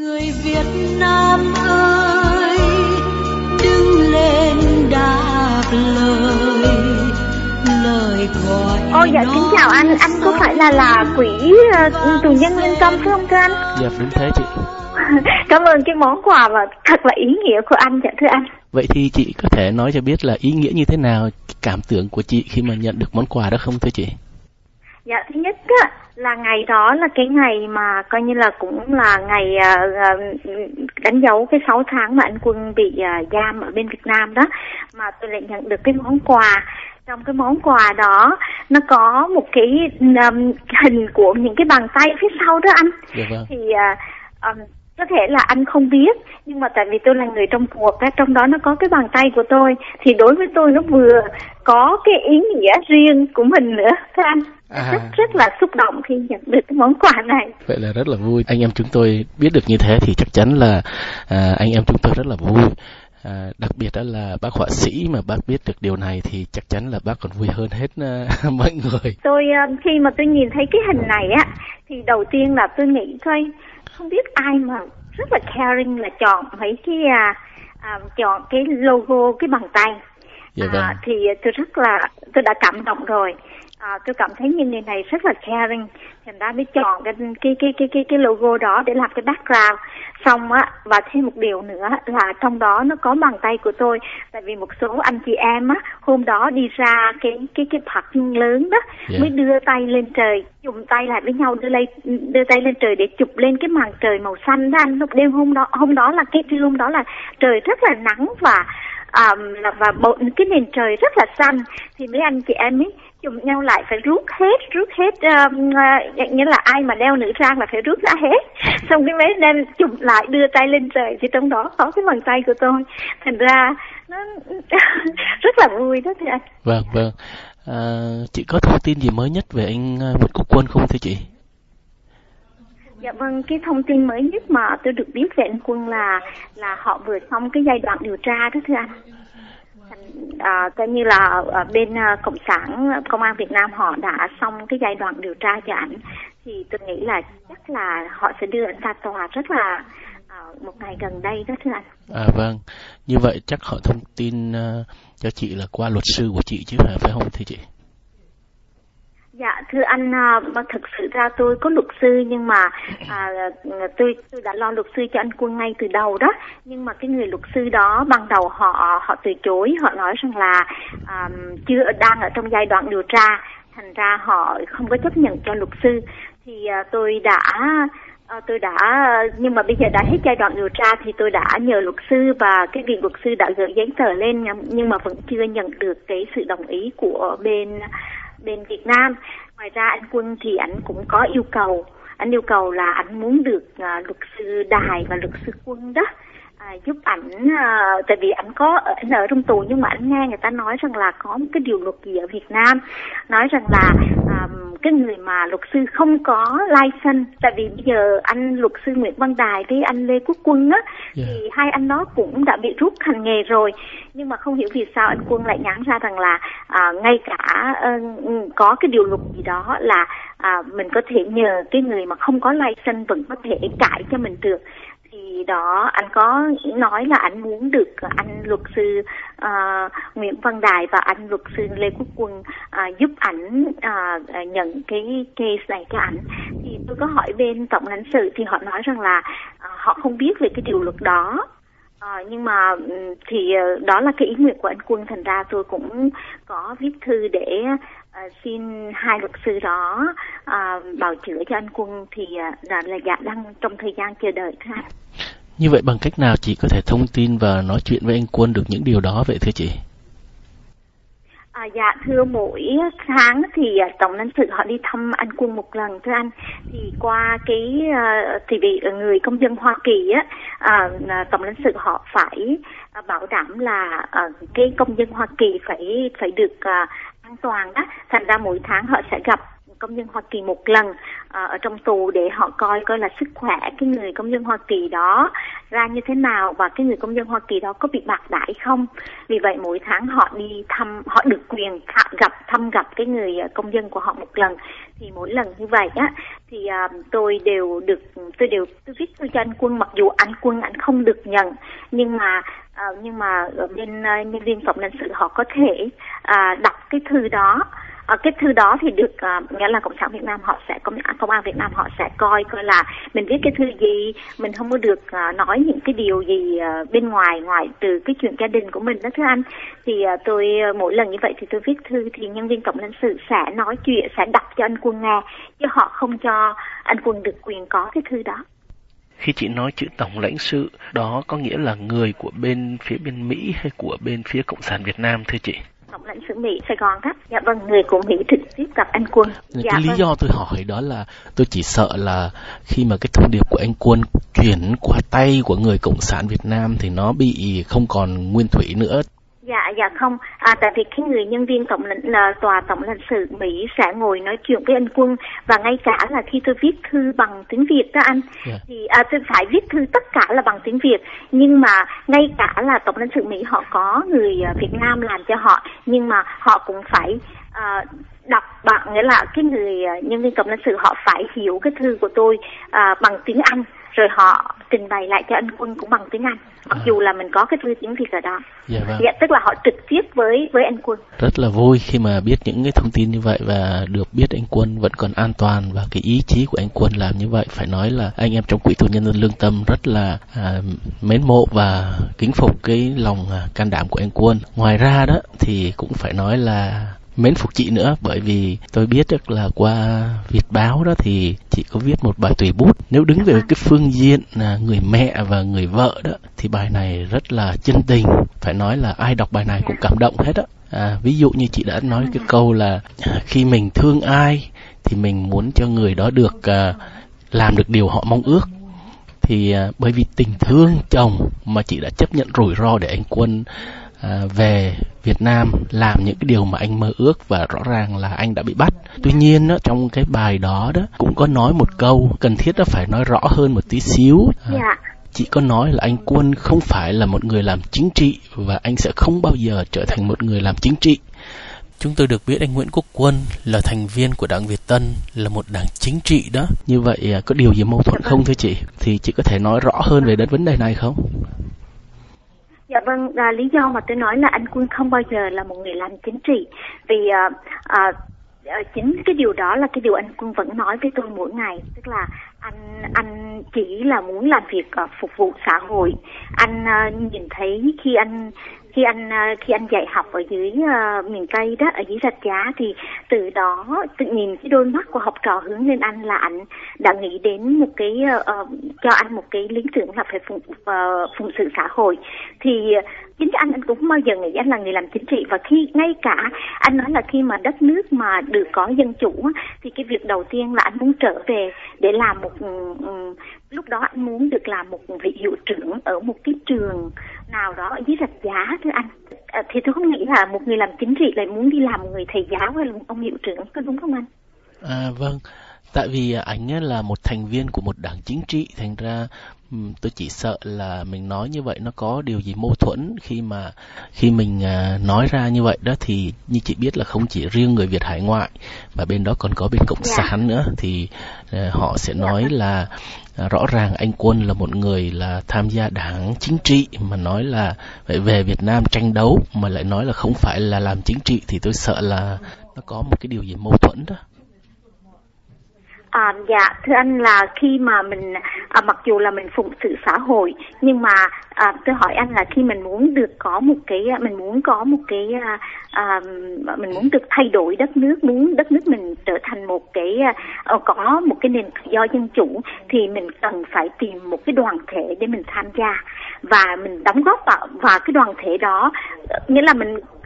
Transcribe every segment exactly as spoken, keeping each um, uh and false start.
Người Việt Nam ơi, đứng lên đáp lời lời gọi. Ôi dạ xin chào anh, anh có phải là là quỹ uh, tù nhân lương tâm phải không thưa anh? Dạ đúng thế chị. Cảm ơn cái món quà mà thật là ý nghĩa của anh, dạ thưa anh. Vậy thì chị có thể nói cho biết là ý nghĩa như thế nào, cảm tưởng của chị khi mà nhận được món quà đó không thưa chị? Dạ thứ nhất á, là ngày đó là cái ngày mà coi như là cũng là ngày uh, đánh dấu cái sáu tháng mà anh Quân bị uh, giam ở bên Việt Nam đó, mà tôi lại nhận được cái món quà. Trong cái món quà đó nó có một cái um, hình của những cái bàn tay phía sau đó anh. Dạ vâng. Thì uh, um, có thể là anh không biết, nhưng mà tại vì tôi là người trong cuộc á, trong đó nó có cái bàn tay của tôi, thì đối với tôi nó vừa có cái ý nghĩa riêng của mình nữa thưa anh. À. Rất rất là xúc động khi nhận được cái món quà này. Vậy là rất là vui. Anh em chúng tôi biết được như thế thì chắc chắn là à, anh em chúng tôi rất là vui. À, đặc biệt đó là bác họa sĩ mà bác biết được điều này thì chắc chắn là bác còn vui hơn hết uh, mọi người. Tôi uh, khi mà tôi nhìn thấy cái hình này á, thì đầu tiên là tôi nghĩ thôi, không biết ai mà rất là caring là chọn mấy cái à, à, chọn cái logo cái bàn tay. Dạ vâng. À, thì tôi rất là tôi đã cảm động rồi. À, tôi cảm thấy như người này rất là caring, thành ra mới chọn cái cái cái cái cái cái logo đó để làm cái background. Xong á, và thêm một điều nữa là trong đó nó có bàn tay của tôi, tại vì một số anh chị em á hôm đó đi ra cái cái cái parking lớn đó, yeah, mới đưa tay lên trời, chụm tay lại với nhau, đưa lên đưa tay lên trời để chụp lên cái màn trời màu xanh đó anh. Lúc đêm hôm đó hôm đó là cái hôm đó là trời rất là nắng và um, và bộ, cái nền trời rất là xanh, thì mấy anh chị em ấy chụm nhau lại phải rút hết rút hết um, uh, nghĩa là ai mà đeo nữ trang là phải rút ra hết, xong cái mấy đem chụm lại đưa tay lên trời, thì trong đó có cái bàn tay của tôi, thành ra nó rất là vui đó thưa anh. Vâng vâng. À, chị có thông tin gì mới nhất về anh Nguyễn Quốc Quân không thưa chị? Dạ vâng, cái thông tin mới nhất mà tôi được biết về anh Quân là là họ vừa xong cái giai đoạn điều tra đó thưa anh. À, coi như là ở bên uh, Cộng sản Công an Việt Nam họ đã xong cái giai đoạn điều tra cho ảnh, thì tôi nghĩ là chắc là họ sẽ đưa ảnh ra tòa rất là uh, một ngày gần đây đó thưa anh. À vâng, như vậy chắc họ thông tin uh, cho chị là qua luật sư của chị chứ phải phải không thưa chị? Dạ thưa anh, uh, thực sự ra tôi có luật sư, nhưng mà à, tôi tôi đã lo luật sư cho anh Quân ngay từ đầu đó, nhưng mà cái người luật sư đó ban đầu họ họ từ chối, họ nói rằng là um, chưa đang ở trong giai đoạn điều tra, thành ra họ không có chấp nhận cho luật sư. Thì uh, tôi đã uh, tôi đã nhưng mà bây giờ đã hết giai đoạn điều tra thì tôi đã nhờ luật sư, và cái việc luật sư đã gửi giấy tờ lên, nhưng mà vẫn chưa nhận được cái sự đồng ý của bên bên Việt Nam. Ngoài ra anh Quân thì anh cũng có yêu cầu, anh yêu cầu là anh muốn được uh, luật sư Đài và luật sư Quân đó uh, giúp ảnh, uh, tại vì anh có anh ở trong tù, nhưng mà anh nghe người ta nói rằng là có một cái điều luật gì ở Việt Nam nói rằng là um, cái người mà luật sư không có license, tại vì bây giờ anh luật sư Nguyễn Văn Đài với anh Lê Quốc Quân á, yeah, thì hai anh đó cũng đã bị rút hành nghề rồi, nhưng mà không hiểu vì sao anh Quân lại nhắn ra rằng là à, ngay cả uh, có cái điều luật gì đó là à, mình có thể nhờ cái người mà không có license vẫn có thể cãi cho mình được. Thì đó anh có nói là anh muốn được anh luật sư uh, Nguyễn Văn Đài và anh luật sư Lê Quốc Quân uh, giúp ảnh uh, nhận cái case này cho ảnh. Thì tôi có hỏi bên tổng lãnh sự thì họ nói rằng là uh, họ không biết về cái điều luật đó. À, nhưng mà thì đó là cái ý nguyện của anh Quân, thành ra tôi cũng có viết thư để uh, xin hai luật sư đó uh, bào chữa cho anh Quân, thì uh, là, là dạ đang trong thời gian chờ đợi thôi. Như vậy bằng cách nào chị có thể thông tin và nói chuyện với anh Quân được những điều đó vậy thưa chị? À, dạ thưa, mỗi tháng thì uh, tổng lãnh sự họ đi thăm anh Quân một lần thưa anh, thì qua cái uh, thì vì người công dân Hoa Kỳ á, uh, tổng lãnh sự họ phải uh, bảo đảm là uh, cái công dân Hoa Kỳ phải phải được uh, an toàn đó, thành ra mỗi tháng họ sẽ gặp công dân Hoa Kỳ một lần à, ở trong tù để họ coi coi là sức khỏe cái người công dân Hoa Kỳ đó ra như thế nào và cái người công dân Hoa Kỳ đó có bị bạc đãi không. Vì vậy mỗi tháng họ đi thăm, họ được quyền gặp thăm gặp cái người công dân của họ một lần. Thì mỗi lần như vậy á thì à, tôi đều được tôi đều tôi viết thư cho anh Quân, mặc dù anh Quân anh không được nhận, nhưng mà à, nhưng mà ở bên uh, nhân viên phòng lãnh sự họ có thể à, đọc cái thư đó. À, cái thư đó thì được uh, nghĩa là Cộng sản Việt Nam họ sẽ công, công an Việt Nam họ sẽ coi coi là mình viết cái thư gì, mình không có được uh, nói những cái điều gì uh, bên ngoài ngoài từ cái chuyện gia đình của mình đó thưa anh. Thì uh, tôi uh, mỗi lần như vậy thì tôi viết thư thì nhân viên Cộng lãnh sự sẽ nói chuyện, sẽ đọc cho anh Quân nghe, chứ họ không cho anh Quân được quyền có cái thư đó. Khi chị nói chữ tổng lãnh sự, đó có nghĩa là người của bên phía bên Mỹ hay của bên phía Cộng sản Việt Nam thưa chị? Tổng lãnh sự Mỹ Sài Gòn đó. Dạ vâng, người của Mỹ trực tiếp gặp anh Quân. Dạ, dạ, cái lý vâng. do tôi hỏi đó là tôi chỉ sợ là khi mà cái thông điệp của anh Quân chuyển qua tay của người Cộng sản Việt Nam thì nó bị không còn nguyên thủy nữa. Dạ, dạ không. À, tại vì cái người nhân viên tổng lãnh là tòa tổng lãnh sự Mỹ sẽ ngồi nói chuyện với anh Quân, và ngay cả là khi tôi viết thư bằng tiếng Việt đó anh, yeah. thì à, tôi phải viết thư tất cả là bằng tiếng Việt, nhưng mà ngay cả là tổng lãnh sự Mỹ họ có người Việt Nam làm cho họ, nhưng mà họ cũng phải à, đọc bằng, nghĩa là cái người nhân viên tổng lãnh sự họ phải hiểu cái thư của tôi à, bằng tiếng Anh, rồi họ trình bày lại cho anh Quân cũng bằng tiếng Anh, mặc à. dù là mình có cái thư tiếng Việt ở đó. Dạ, vâng. Dạ, tức là họ trực tiếp với với anh Quân. Rất là vui khi mà biết những cái thông tin như vậy và được biết anh Quân vẫn còn an toàn, và cái ý chí của anh Quân làm như vậy phải nói là anh em trong Quỹ Tù Nhân dân Lương Tâm rất là à, mến mộ và kính phục cái lòng à, can đảm của anh Quân. Ngoài ra đó thì cũng phải nói là mến phục chị nữa, bởi vì tôi biết được là qua Việt Báo đó thì chị có viết một bài tùy bút. Nếu đứng về cái phương diện là người mẹ và người vợ đó thì bài này rất là chân tình, phải nói là ai đọc bài này cũng cảm động hết á. À, ví dụ như chị đã nói cái câu là khi mình thương ai thì mình muốn cho người đó được à, làm được điều họ mong ước. Thì à, bởi vì tình thương chồng mà chị đã chấp nhận rủi ro để anh Quân À, về Việt Nam làm những cái điều mà anh mơ ước, và rõ ràng là anh đã bị bắt. Tuy nhiên đó, trong cái bài đó đó cũng có nói một câu cần thiết đó phải nói rõ hơn một tí xíu. À, yeah. Chị có nói là anh Quân không phải là một người làm chính trị, và anh sẽ không bao giờ trở thành một người làm chính trị. Chúng tôi được biết anh Nguyễn Quốc Quân là thành viên của Đảng Việt Tân, là một đảng chính trị đó. Như vậy có điều gì mâu thuẫn không thưa chị? Thì chị có thể nói rõ hơn về đến vấn đề này không? Dạ vâng, à, lý do mà tôi nói là anh Quân không bao giờ là một người làm chính trị, vì à, à, chính cái điều đó là cái điều anh Quân vẫn nói với tôi mỗi ngày, tức là anh anh chỉ là muốn làm việc uh, phục vụ xã hội. Anh uh, nhìn thấy khi anh khi anh khi anh dạy học ở dưới uh, miền Tây đó, ở dưới Rạch Giá, thì từ đó tự nhìn cái đôi mắt của học trò hướng lên anh là anh đã nghĩ đến một cái uh, cho anh một cái lý tưởng là phải phụng uh, phụng sự xã hội. Thì uh, chính anh anh cũng không bao giờ nghĩ anh là người làm chính trị, và khi ngay cả anh nói là khi mà đất nước mà được có dân chủ thì cái việc đầu tiên là anh muốn trở về để làm một um, lúc đó anh muốn được làm một vị hiệu trưởng ở một cái trường nào đó ở dưới Rạch Giá thưa anh. À, thì tôi không nghĩ là một người làm chính trị lại muốn đi làm một người thầy giáo hay là một ông hiệu trưởng, có đúng không anh? À vâng, tại vì anh là một thành viên của một đảng chính trị, thành ra tôi chỉ sợ là mình nói như vậy nó có điều gì mâu thuẫn khi mà khi mình nói ra như vậy đó. Thì như chị biết là không chỉ riêng người Việt hải ngoại mà bên đó còn có bên Cộng yeah. sản nữa, thì uh, họ sẽ nói yeah. là uh, rõ ràng anh Quân là một người là tham gia đảng chính trị, mà nói là phải về Việt Nam tranh đấu mà lại nói là không phải là làm chính trị, thì tôi sợ là nó có một cái điều gì mâu thuẫn đó. À, dạ thưa anh, là khi mà mình à, mặc dù là mình phụng sự xã hội, nhưng mà à, tôi hỏi anh là khi mình muốn được có một cái mình muốn có một cái à, à, mình muốn được thay đổi đất nước, muốn đất nước mình trở thành một cái à, có một cái nền tự do dân chủ, thì mình cần phải tìm một cái đoàn thể để mình tham gia và mình đóng góp vào, vào cái đoàn thể đó. Nghĩa là mình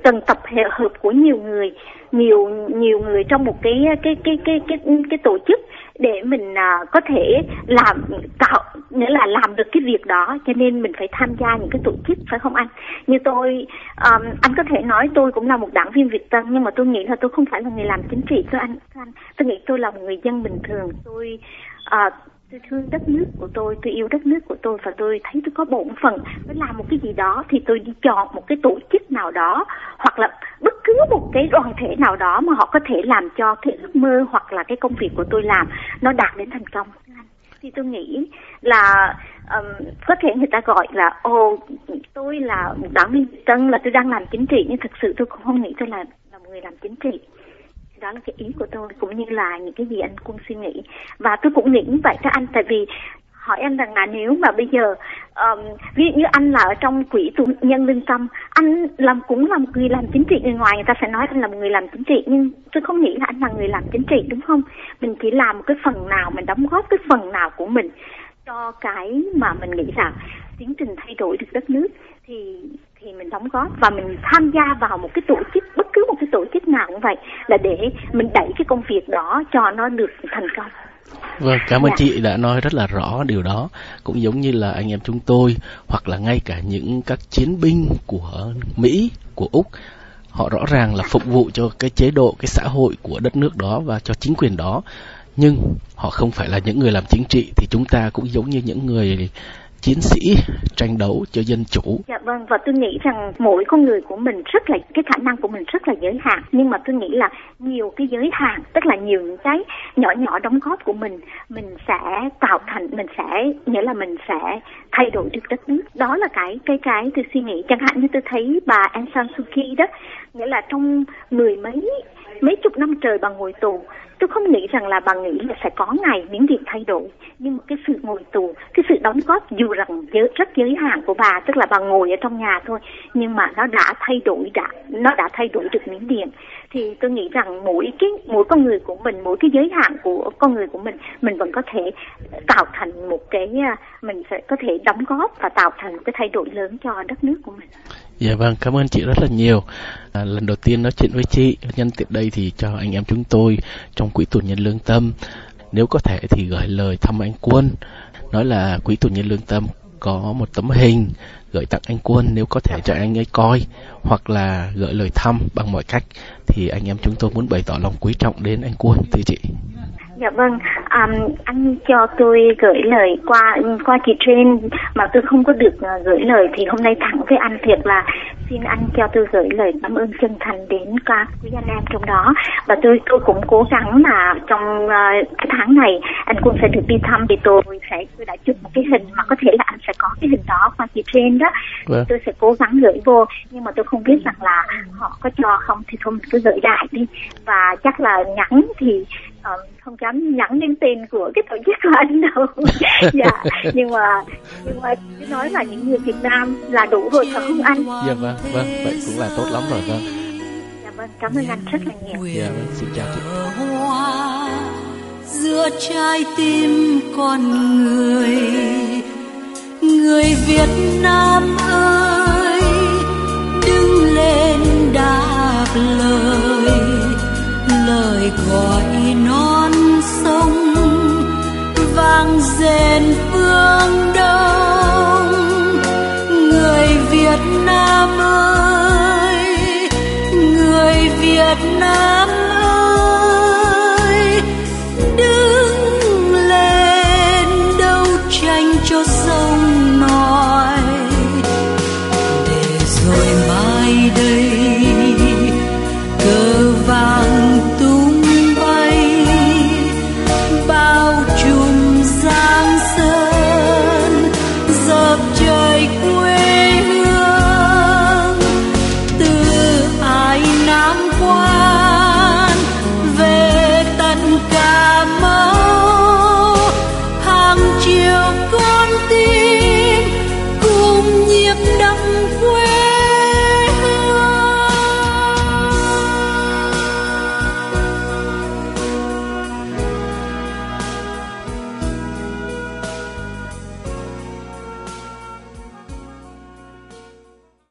cần tập hợp của nhiều người, nhiều nhiều người trong một cái cái cái cái cái cái, cái tổ chức để mình uh, có thể làm tạo, nghĩa là làm được cái việc đó, cho nên mình phải tham gia những cái tổ chức, phải không anh? Như tôi, um, anh có thể nói tôi cũng là một đảng viên Việt Tân, nhưng mà tôi nghĩ là tôi không phải là người làm chính trị, tôi anh, anh tôi nghĩ tôi là một người dân bình thường. Tôi uh, tôi thương đất nước của tôi, tôi yêu đất nước của tôi, và tôi thấy tôi có bổn phận phải làm một cái gì đó, thì tôi đi chọn một cái tổ chức nào đó, hoặc là bất cứ một cái đoàn thể nào đó mà họ có thể làm cho cái ước mơ hoặc là cái công việc của tôi làm nó đạt đến thành công. Thì tôi nghĩ là um, có thể người ta gọi là ồ tôi là một đảng viên Tân, là tôi đang làm chính trị, nhưng thực sự tôi cũng không nghĩ tôi là là một người làm chính trị. Đó là cái ý của tôi, cũng như là những cái gì anh Quân suy nghĩ. Và tôi cũng nghĩ như vậy cho anh, tại vì hỏi anh rằng là nếu mà bây giờ um, ví dụ như anh là ở trong quỹ tù nhân lương tâm, anh làm cũng là một người làm chính trị, người ngoài người ta sẽ nói anh là một người làm chính trị, nhưng tôi không nghĩ là anh là người làm chính trị, đúng không? Mình chỉ làm một cái phần nào, mình đóng góp cái phần nào của mình cho cái mà mình nghĩ rằng tiến trình thay đổi được đất nước, thì thì mình đóng góp, và mình tham gia vào một cái tổ chức, bất cứ một cái tổ chức nào cũng vậy, là để mình đẩy cái công việc đó cho nó được thành công. Vâng, cảm ơn Dạ. chị đã nói rất là rõ điều đó. Cũng giống như là anh em chúng tôi, hoặc là ngay cả những các chiến binh của Mỹ, của Úc, họ rõ ràng là phục vụ cho cái chế độ, cái xã hội của đất nước đó và cho chính quyền đó, nhưng họ không phải là những người làm chính trị. Thì chúng ta cũng giống như những người chiến sĩ tranh đấu cho dân chủ. Dạ vâng, và tôi nghĩ rằng mỗi con người của mình rất là, cái khả năng của mình rất là giới hạn, nhưng mà tôi nghĩ là nhiều cái giới hạn, tức là nhiều những cái nhỏ nhỏ đóng góp của mình, mình sẽ tạo thành, mình sẽ, nghĩa là mình sẽ thay đổi được đất nước. Đó là cái cái cái tôi suy nghĩ. Chẳng hạn như tôi thấy bà Aung San Suu Kyi đó, nghĩa là trong mười mấy mấy chục năm trời bà ngồi tù, tôi không nghĩ rằng là bà nghĩ là sẽ có ngày Miến Điện thay đổi, nhưng mà cái sự ngồi tù, cái sự đóng góp dù rằng giới, rất giới hạn của bà, tức là bà ngồi ở trong nhà thôi, nhưng mà nó đã thay đổi, đã nó đã thay đổi được Miến Điện. Thì tôi nghĩ rằng mỗi cái mỗi con người của mình, mỗi cái giới hạn của con người của mình, mình vẫn có thể tạo thành một cái, mình sẽ có thể đóng góp và tạo thành một cái thay đổi lớn cho đất nước của mình. Dạ vâng, cảm ơn chị rất là nhiều. À, lần đầu tiên nói chuyện với chị, nhân tiện đây thì cho anh em chúng tôi trong Quỹ tù nhân lương tâm, nếu có thể thì gửi lời thăm anh Quân, nói là Quỹ tù nhân lương tâm có một tấm hình gửi tặng anh Quân, nếu có thể cho anh ấy coi, hoặc là gửi lời thăm bằng mọi cách, thì anh em chúng tôi muốn bày tỏ lòng quý trọng đến anh Quân, thưa chị. Dạ vâng, um, anh cho tôi gửi lời qua qua chị Trên mà tôi không có được uh, gửi lời, thì hôm nay thẳng với anh thiệt là xin anh cho tôi gửi lời cảm ơn chân thành đến các quý anh em trong đó. Và tôi tôi cũng cố gắng mà trong uh, cái tháng này anh Quân sẽ được đi thăm, thì tôi sẽ tôi đã chụp một cái hình mà có thể là anh sẽ có cái hình đó qua chị Trên đó. Vâng. Tôi sẽ cố gắng gửi vô, nhưng mà tôi không biết rằng là họ có cho không, thì thôi mình cứ gửi đại đi. Và chắc là nhắn thì uh, không dám nhắn đến tên của cái tổ chức của anh đâu. Dạ, nhưng mà nhưng mà cứ nói là những người Việt Nam là đủ rồi, phải không anh? Dạ vâng, vâng, vậy cũng là tốt lắm rồi. Vâng. Dạ vâng, cảm ơn anh rất là nhiều. Dạ vâng, xin chào chị. Hoa giữa trái tim con người, người Việt Nam ơi, đứng lên đáp lời, lời gọi non sông vang rền phương Đông. Người Việt Nam ơi, người Việt Nam ơi, đứng lên đấu tranh cho sông